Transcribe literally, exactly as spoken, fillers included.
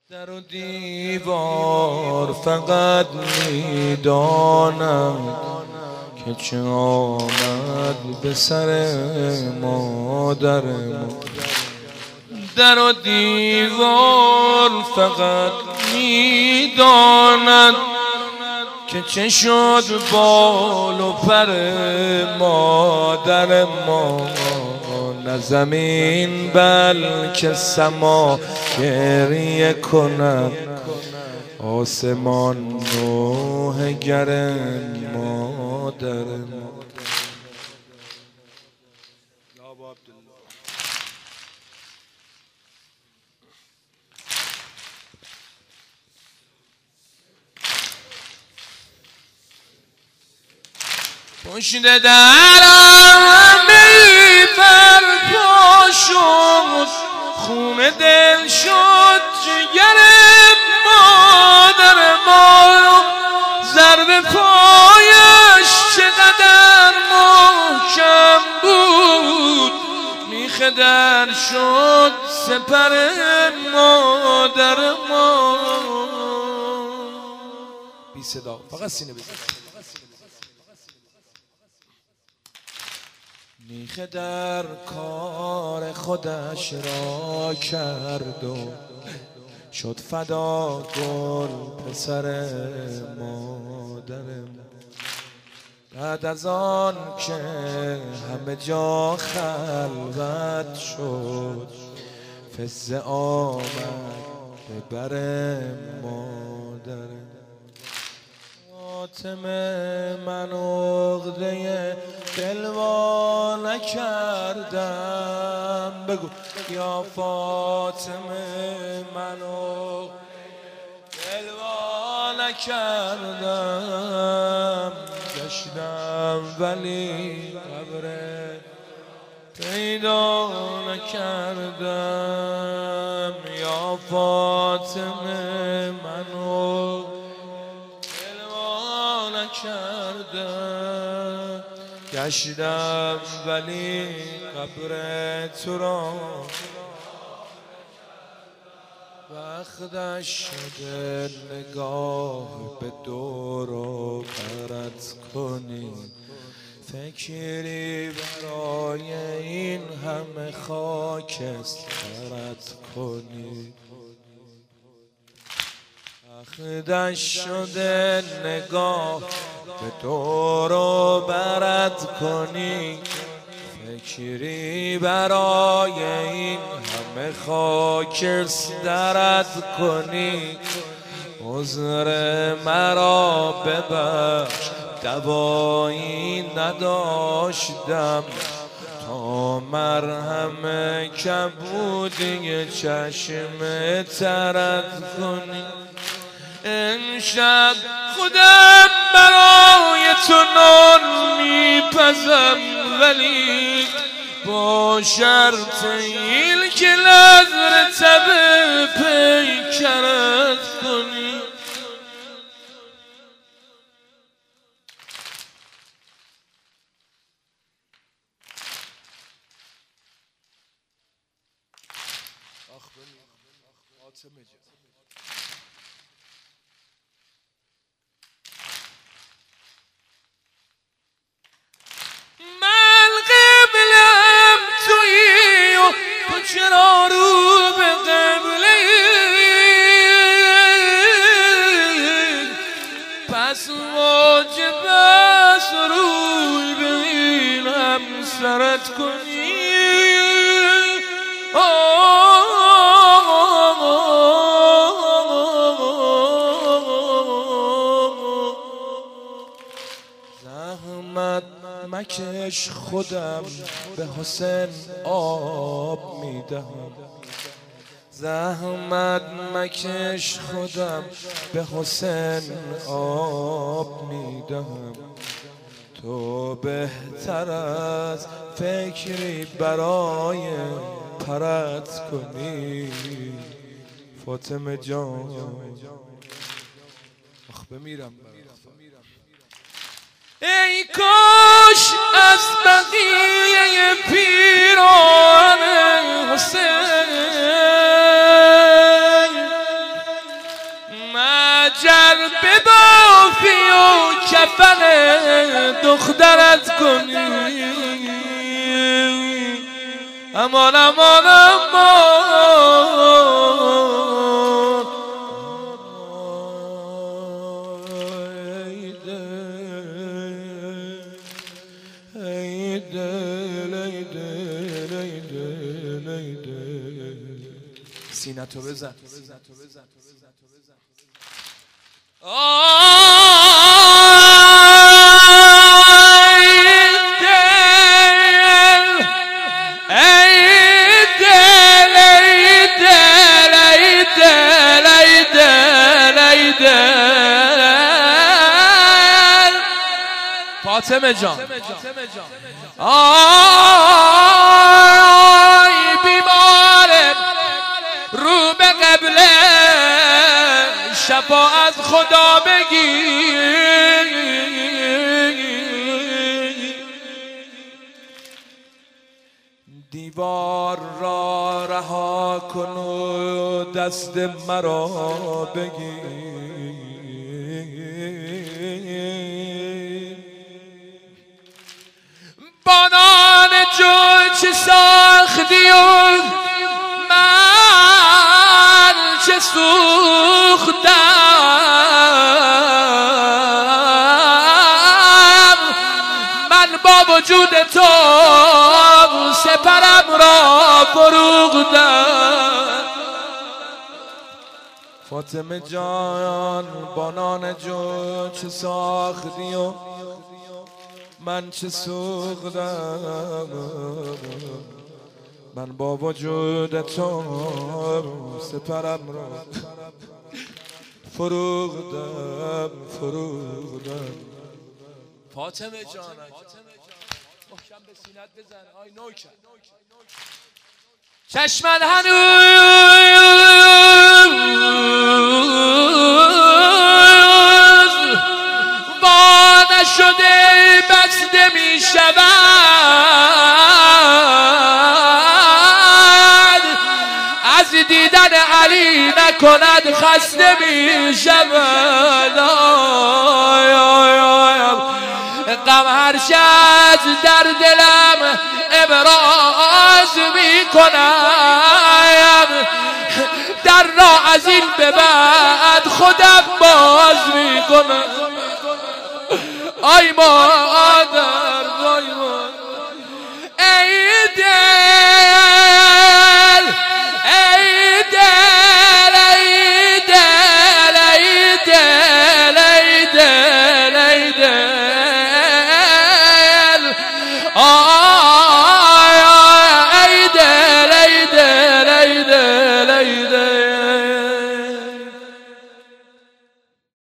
در و دیوار فقط میدانم که چه آمد به سر مادر ما. در و دیوار فقط میداند که چه شد بال و پر مادر ما. نه زمین بلکه سما گریه کند، آسمان نوحه گر مادر ما. پشت درم برپا شد، خون دل شد جگر مادر ما. ضرب پایش چقدر محکم بود، میخ در شد سپر مادر ما. بی صدا فقط سینه بزن. میخ در کار خودش را کرد و شد فدا گل پسر مادر ما. بعد از آن که همه جا خلوت شد، فزه آمد به بر مادر ما. فاطمه من عقده دل وا نکردم، بگو یا فاطمه من عقده دل وا نکردم. گشتم ولی قبر پیدا نکردم. یا فاطمه من عقده کردم، گشتم ولی قبر تو را وقتش شده نگاه به دور و برت کنی. فکری برای این همه خاک استرت کنی. وقتش شده نگاه به دور و برت کنی. فکری برای این همه خاک درت کنی. عذر مرا ببخش دوایی نداشتم، تا مرهم کبودی چشم ترت کنی. امشب خودم برای تو نان میپزم، ولی با شرط این که نظر تب پیکرت کنی. من قبلم تویی و تو چرا رو به قبله؟ پس واجب است روی به این همسرت کنی. مکش خودم به حسین آب میدهم. زحمت مکش خودم به حسین آب میدهم. تو بهتر از فکری برای پرت کنی. فاطمه جان آخ بمیرم. ای کاش از بقیه پیران حسین خنجر ببافی و کفن دخترت کنی. امان امان امان ای دل ای دل ای دل ای دل ای دل. سینه تو بزن. فاطمه جان آی بیمار رو به قبله شفا از خدا بگیر. دیوار را رها کن و دست مرا بگیر. بانان جو چه ساختی و من چه سوختم. من با وجود تو سپرم را فروختم. فاطمه جان بانان جو چه ساختی و من چه سوختم. من با وجود تو سپرم را فروختم فروختم. فاطمه جان محکم به سینت بزن آی نوکر. چشمت هنوز با نشده بسته می شود. از دیدن علی نکند خسته می شود. غم هر شب در دلم ابراز می کنم. در را از این به بعد خودم باز می کنم. آی مادر وای مادر ای دل ای دل ای دل ای دل ای دل ای دل آی ای دل ای دل ای دل ای دل